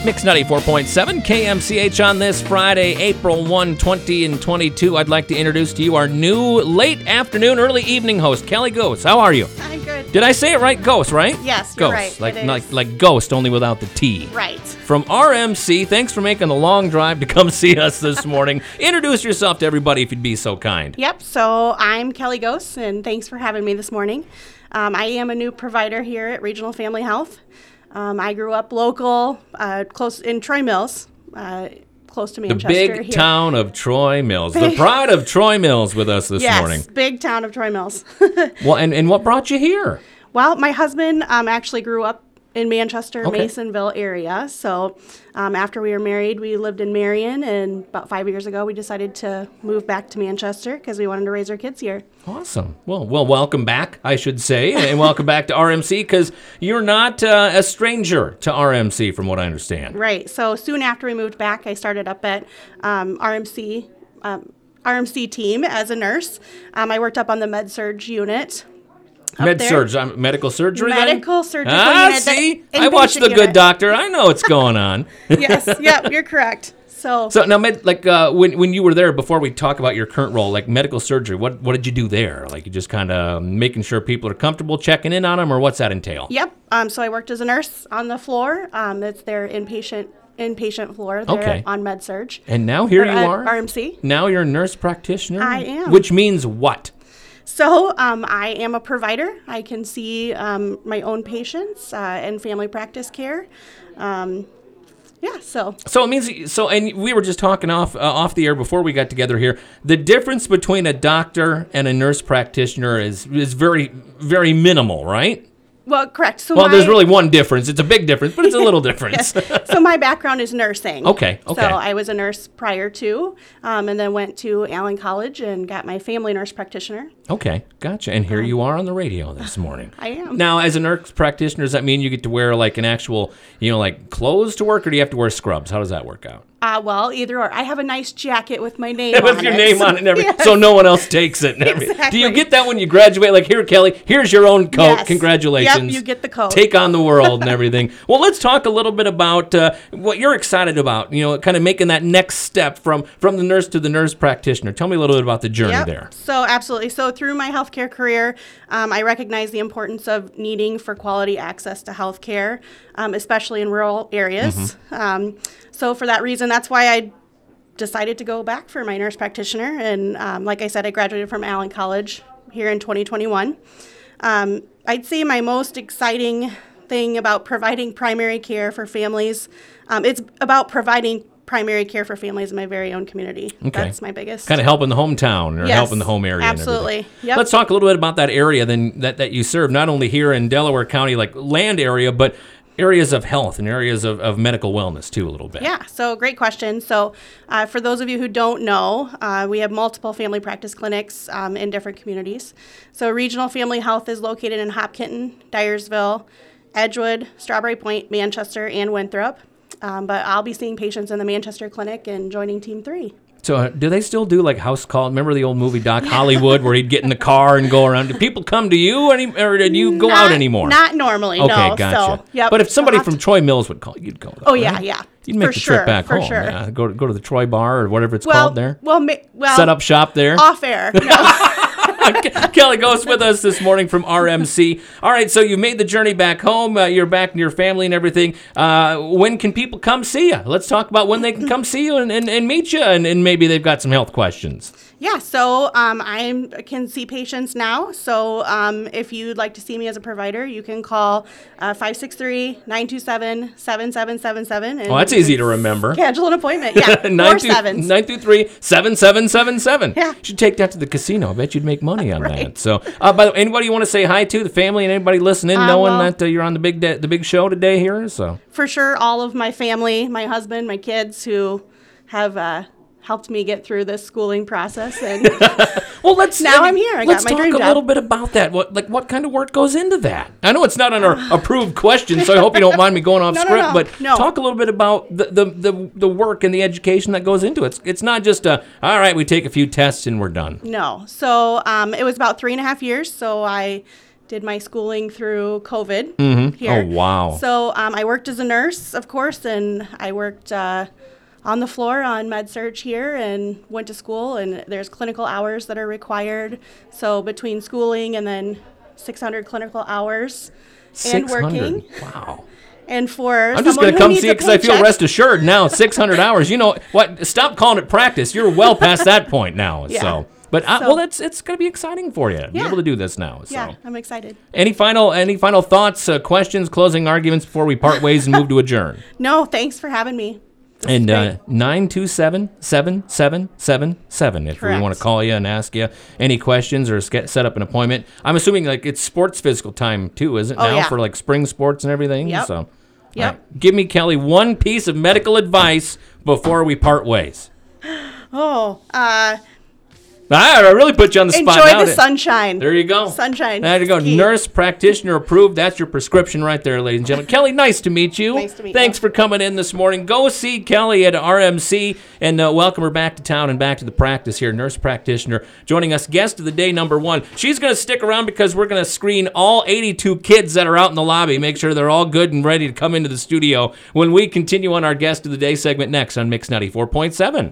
Mix 94.7 KMCH on this Friday, April 1, 2022. I'd like to introduce to you our new late afternoon, early evening host, Kelly Ghost. How are you? I'm good. Did I say it right? Ghost, right? Yes, you're Ghost. right. Like Ghost, only without the T. Right. From RMC, thanks for making the long drive to come see us this morning. Introduce yourself to everybody if you'd be so kind. Yep, so I'm Kelly Ghost, and thanks for having me this morning. I am a new provider here at Regional Family Health. I grew up local, close in Troy Mills, close to Manchester. The big here. town of Troy Mills. The pride of Troy Mills with us this morning. Yes, big town of Troy Mills. Well, and what brought you here? Well, my husband actually grew up in Manchester, Okay. Masonville area. So after we were married, we lived in Marion, and about 5 years ago, we decided to move back to Manchester because we wanted to raise our kids here. Awesome. Well, welcome back, I should say, and welcome back to RMC because you're not a stranger to RMC, from what I understand. Right. So soon after we moved back, I started up at RMC team as a nurse. I worked up on the med-surg unit. Med-surg, medical surgery then? Medical surgical unit. See? The I watched The inpatient Good unit. Doctor. I know what's going on. Yes. Yep. You're correct. So Now, when you were there, before we talk about your current role, like medical surgery, what did you do there? Like, you just kind of making sure people are comfortable, checking in on them, or what's that entail? Yep. So I worked as a nurse on the floor. It's their inpatient floor there Okay. on med-surg. And now here you At are. RMC. Now you're a nurse practitioner? I am. Which means what? So I am a provider. I can see my own patients and family practice care. So So it means and we were just talking off the air before we got together here. The difference between a doctor and a nurse practitioner is very, very minimal, right? well, correct. So Well, there's really one difference. It's a big difference, but it's a little difference. Yes. So my background is nursing. Okay. So I was a nurse prior to, and then went to Allen College and got my family nurse practitioner. Okay, gotcha. And here you are on the radio this morning. I am. Now, as a nurse practitioner, does that mean you get to wear like an actual, like clothes to work, or do you have to wear scrubs? How does that work out? Well, either or. I have a nice jacket with my name on it. With your name on it and everything, Yes. so no one else takes it and everything. Exactly. Do you get that when you graduate? Like, here, Kelly, here's your own coat. Yes. Congratulations. Yep, you get the coat. Take on the world and everything. Well, let's talk a little bit about what you're excited about, kind of making that next step from the nurse to the nurse practitioner. Tell me a little bit about the journey Yep. there. So absolutely. So through my healthcare career, I recognize the importance of needing for quality access to healthcare, especially in rural areas. Mm-hmm. So for that reason, that's why I decided to go back for my nurse practitioner. And like I said, I graduated from Allen College here in 2021. I'd say my most exciting thing about providing primary care for families, it's about providing primary care for families in my very own community. Okay. That's my biggest. Kind of helping the hometown or Yes, helping the home area. absolutely. And everything. Yep. Let's talk a little bit about that area then that you serve, not only here in Delaware County, like land area, but areas of health and areas of medical wellness too a little bit. Yeah, so great question. So for those of you who don't know, we have multiple family practice clinics in different communities. So Regional Family Health is located in Hopkinton, Dyersville, Edgewood, Strawberry Point, Manchester, and Winthrop. But I'll be seeing patients in the Manchester clinic and joining Team 3. So do they still do like house call? Remember the old movie Doc Hollywood where he'd get in the car and go around? Do people come to you or did you go out anymore? Not normally, Okay, no. gotcha. So, yep. But if somebody We'll have from Troy Mills would call, you'd go. Though, Oh, yeah, right? yeah. You'd make For the sure, trip back for home. sure. Yeah, go to the Troy Bar or whatever it's Well, called there. well, Set up shop there. Off air. No. Kelly Ghost with us this morning from RMC. All right, so you made the journey back home. You're back in your family and everything. When can people come see you? Let's talk about when they can come see you and meet you, and maybe they've got some health questions. Yeah, so I can see patients now. So if you'd like to see me as a provider, you can call 563-927-7777. Oh, that's easy to remember. Schedule an appointment. Yeah, 4 sevens. 923-7777. Yeah. You should take that to the casino. I bet you'd make money on Right. that. So, by the way, anybody you want to say hi to, the family and anybody listening, knowing well- that you're on the big show today here? So. For sure, all of my family, my husband, my kids who have helped me get through this schooling process. And Well, let's Now I'm here. I got let's my talk dream a job. little bit about that. What kind of work goes into that? I know it's not on our approved question, so I hope you don't mind me going off No, script. But no. talk a little bit about the work and the education that goes into it. It's not just all right, we take a few tests and we're done. no. So it was about 3.5 years. So I did my schooling through COVID here. Oh, wow. So I worked as a nurse, of course, and I worked on the floor on med-surg here and went to school, and there's clinical hours that are required. So between schooling and then 600 clinical hours and 600. working. Wow. And for I'm just going to come see it because I feel rest assured now. 600 hours. You know what? Stop calling it practice. You're well past that point now. Yeah. So, but well, it's going to be exciting for you to be Yeah. able to do this now. So. Yeah, I'm excited. Any final thoughts, questions, closing arguments before we part ways and move to adjourn? No, thanks for having me. And 927-7777 if we Correct. want to call you and ask you any questions or set up an appointment. I'm assuming like it's sports physical time too, is it now yeah. for like spring sports and everything? Yep. So, Yep. all right. Give me, Kelly, one piece of medical advice before we part ways. Oh, I really put you on the spot enjoy now. the sunshine. There you go. Sunshine. There you go. Key. Nurse practitioner approved. That's your prescription right there, ladies and gentlemen. Kelly, nice to meet you. Nice to meet Thanks you. for coming in this morning. Go see Kelly at RMC and welcome her back to town and back to the practice here. Nurse practitioner joining us, guest of the day number 1. She's going to stick around because we're going to screen all 82 kids that are out in the lobby, make sure they're all good and ready to come into the studio when we continue on our guest of the day segment next on Mix 94.7.